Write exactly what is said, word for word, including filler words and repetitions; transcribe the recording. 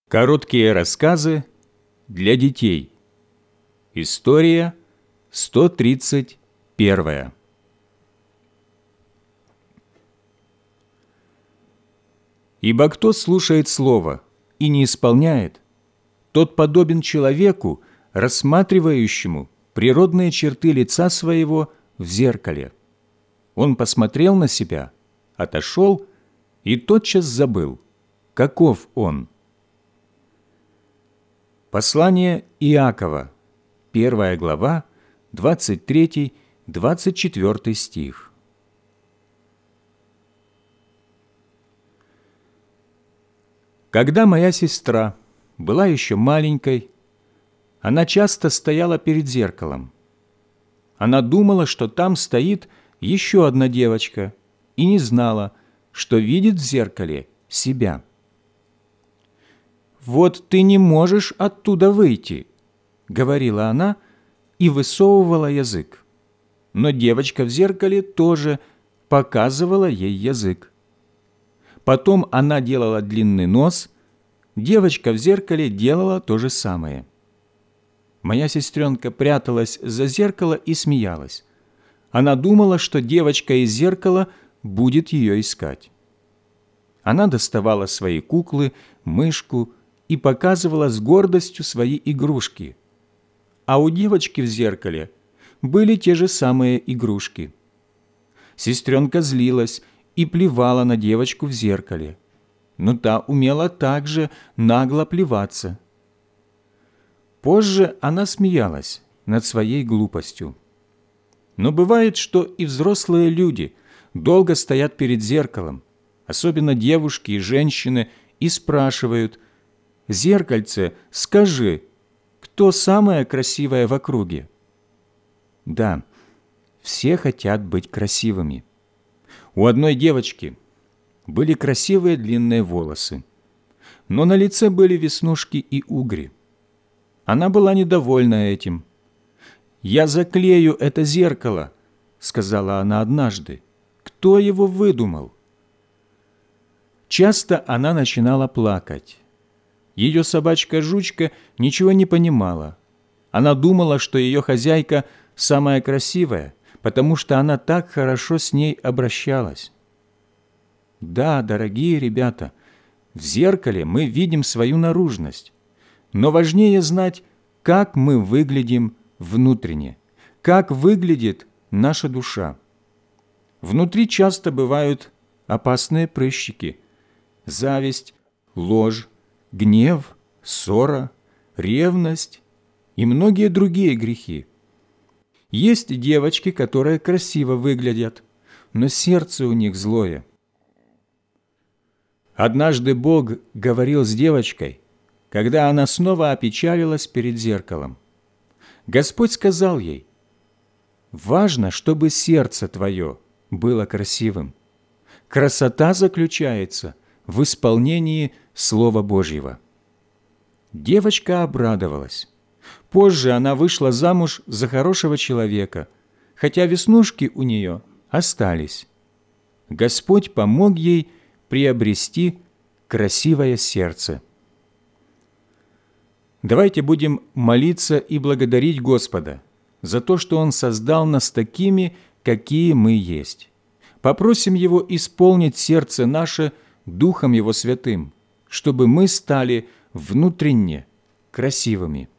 Короткие рассказы для детей. История сто тридцать первая. Ибо кто слушает слово и не исполняет, тот подобен человеку, рассматривающему природные черты лица своего в зеркале. Он посмотрел на себя, отошел и тотчас забыл, каков он. Послание Иакова, первая глава, двадцать третий — двадцать четвёртый стих. Когда моя сестра была еще маленькой, она часто стояла перед зеркалом. Она думала, что там стоит еще одна девочка, и не знала, что видит в зеркале себя. «Вот ты не можешь оттуда выйти», — говорила она и высовывала язык. Но девочка в зеркале тоже показывала ей язык. Потом она делала длинный нос, девочка в зеркале делала то же самое. Моя сестренка пряталась за зеркало и смеялась. Она думала, что девочка из зеркала будет ее искать. Она доставала свои куклы, мышку и показывала с гордостью свои игрушки. А у девочки в зеркале были те же самые игрушки. Сестренка злилась и плевала на девочку в зеркале, но та умела также нагло плеваться. Позже она смеялась над своей глупостью. Но бывает, что и взрослые люди долго стоят перед зеркалом, особенно девушки и женщины, и спрашивают: «Зеркальце, скажи, кто самая красивая в округе?» Да, все хотят быть красивыми. У одной девочки были красивые длинные волосы, но на лице были веснушки и угри. Она была недовольна этим. «Я заклею это зеркало», — сказала она однажды. «Кто его выдумал?» Часто она начинала плакать. Ее собачка-жучка ничего не понимала. Она думала, что ее хозяйка самая красивая, потому что она так хорошо с ней обращалась. Да, дорогие ребята, в зеркале мы видим свою наружность, но важнее знать, как мы выглядим внутренне, как выглядит наша душа. Внутри часто бывают опасные прыщики, зависть, ложь, гнев, ссора, ревность и многие другие грехи. Есть девочки, которые красиво выглядят, но сердце у них злое. Однажды Бог говорил с девочкой, когда она снова опечалилась перед зеркалом. Господь сказал ей: «Важно, чтобы сердце твое было красивым. Красота заключается в исполнении Слова Божьего». Девочка обрадовалась. Позже она вышла замуж за хорошего человека, хотя веснушки у нее остались. Господь помог ей приобрести красивое сердце. Давайте будем молиться и благодарить Господа за то, что Он создал нас такими, какие мы есть. Попросим Его исполнить сердце наше Духом Его Святым, чтобы мы стали внутренне красивыми.